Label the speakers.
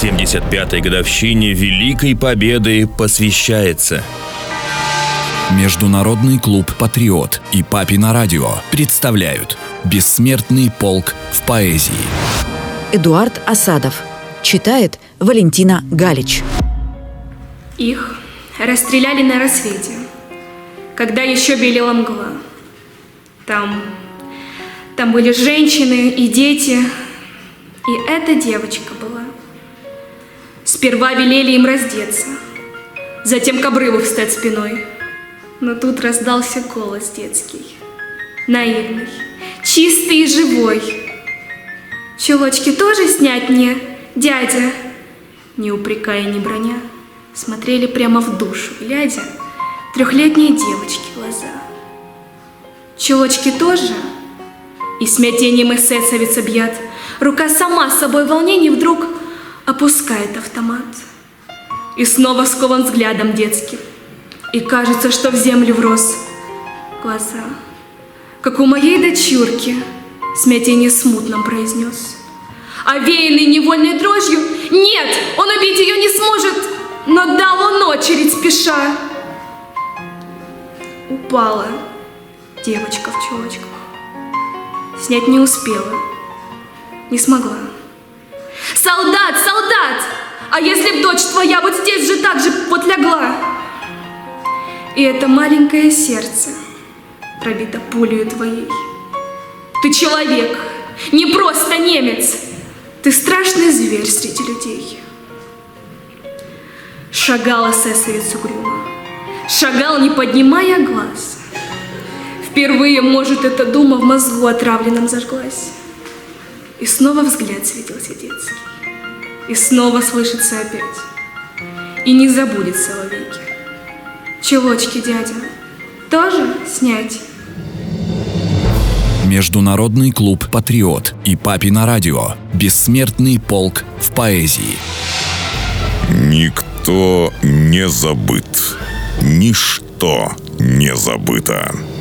Speaker 1: 75-й годовщине Великой Победы посвящается.
Speaker 2: Международный клуб «Патриот» и «Папино радио» представляют «Бессмертный полк в поэзии».
Speaker 3: Эдуард Асадов. Читает Валентина Галич.
Speaker 4: Их расстреляли на рассвете, когда еще белела мгла. Там были женщины и дети, и эта девочка была. Сперва велели им раздеться, затем к обрыву встать спиной. Но тут раздался голос детский, наивный, чистый и живой. «Чулочки тоже снять мне, дядя?» Не упрекая, не броня, смотрели прямо в душу, глядя, трехлетние девочки глаза. «Чулочки тоже?» И смятением эсэсовец объят, рука сама с собой в волнении вдруг опускает автомат. И снова скован взглядом детским, и кажется, что в землю врос. Глаза, как у моей дочурки, смятение смутном произнес. Овеянный невольной дрожью, нет, он убить ее не сможет, но дал он очередь спеша. Упала девочка в чулочках. Снять не успела, не смогла. «Солдат, солдат! А если б дочь твоя вот здесь же так же вот лягла?» И это маленькое сердце пробито пулею твоей. Ты человек, не просто немец, ты страшный зверь среди людей. Шагал эсэсовец угрюмо, шагал, не поднимая глаз. Впервые, может, эта дума в мозгу отравленном зажглась. И снова взгляд светился детский, и снова слышится опять, и не забудется вовеки. Чулочки, дядя, тоже снять?
Speaker 2: Международный клуб «Патриот» и «Папино радио». Бессмертный полк в поэзии.
Speaker 5: Никто не забыт. Ничто не забыто.